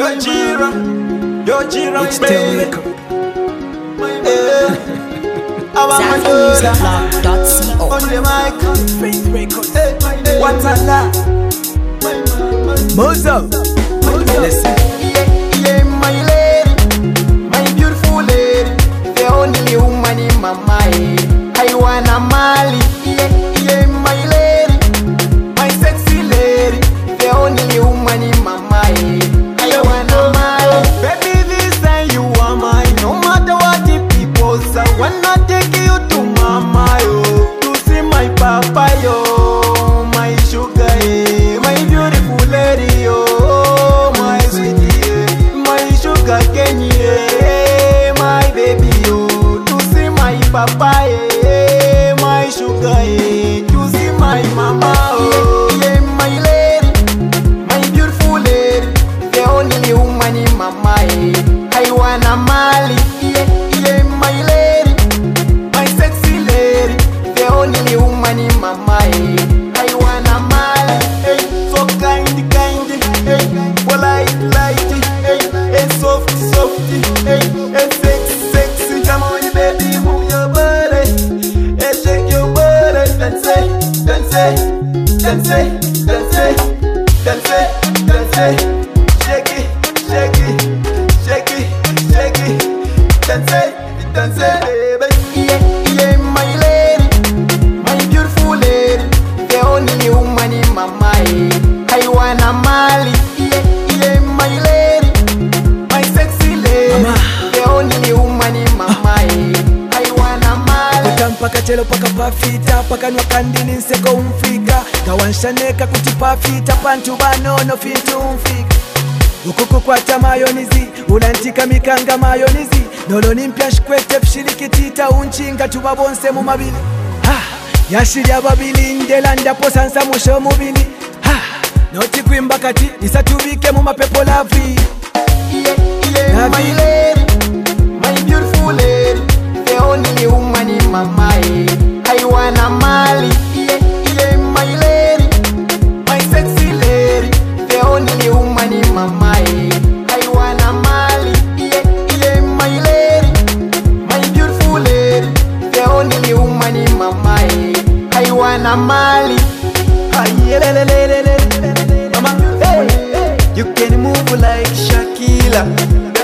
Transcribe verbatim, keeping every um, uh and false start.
Yo Jira, Yo Jira, It's baby. Yeah. Zafmusic dot co. On the mic, Faith Records. hey, hey. What a la. Mozo. Listen. Yeah, yeah, my lady, my beautiful lady, the only woman in my mind. I wanna marry. Yeah, yeah, my lady, my sexy lady, the only woman in my mind. I wanna marry. Baby, this time you are mine. No matter what the people say, I wanna take you to mama, yo, to see my papa, yo, my sugar, eh, my beautiful lady, yo, my sweetie, eh, my sugar Kenny, eh, my baby, yo, to see my papa, eh, my sugar, eh, to see my mama, oh, yeah, my lady, my beautiful lady, the only woman in my mind. I wanna marry, yeah, yeah, my lady, my sexy lady, the only woman in my mind. I wanna marry, hey, so kind, kind, hey, polite, light, hey, hey, soft, soft, hey, hey, sexy, sexy. Come on, baby, move your body, hey, shake your body, dance it, dance it, dance it, dance it, dance it, dance it, shake it, shake it, shake it, shake it, dance it, dance it, baby. Yeah, yeah, my lady, my beautiful lady, the only woman in my mind. I wanna marry. Yeah, yeah, my lady, my sexy lady, Mama. the only woman in my mind. I wanna marry. Kutampa kachelo paka pafita pakanwa kandini nseko umfika kawanshaneka kuti pafita pantu banono fintu umfika ukuku kwata mayonizi ulantika mikanga mayonizi noloni mpya shikwete fshirikitita unchinga tubabonse mu mabili ha yashirya babili ndela ndaposa nsa musho mubili ha noti kwimba kati isatubike mu mapepo lavi. Yeah, yeah, my lady, my beautiful lady, the only woman in my mind. I wanna marry. Yeah, yeah, my lady, my sexy lady, the only woman in my mind. I wanna marry. Yeah, yeah, my lady, my beautiful lady, the only woman in my mind. I wanna marry. Ah, yeah, le, le, le, le, le, le, le, le. Mama, hey, hey, you can move like Shakira.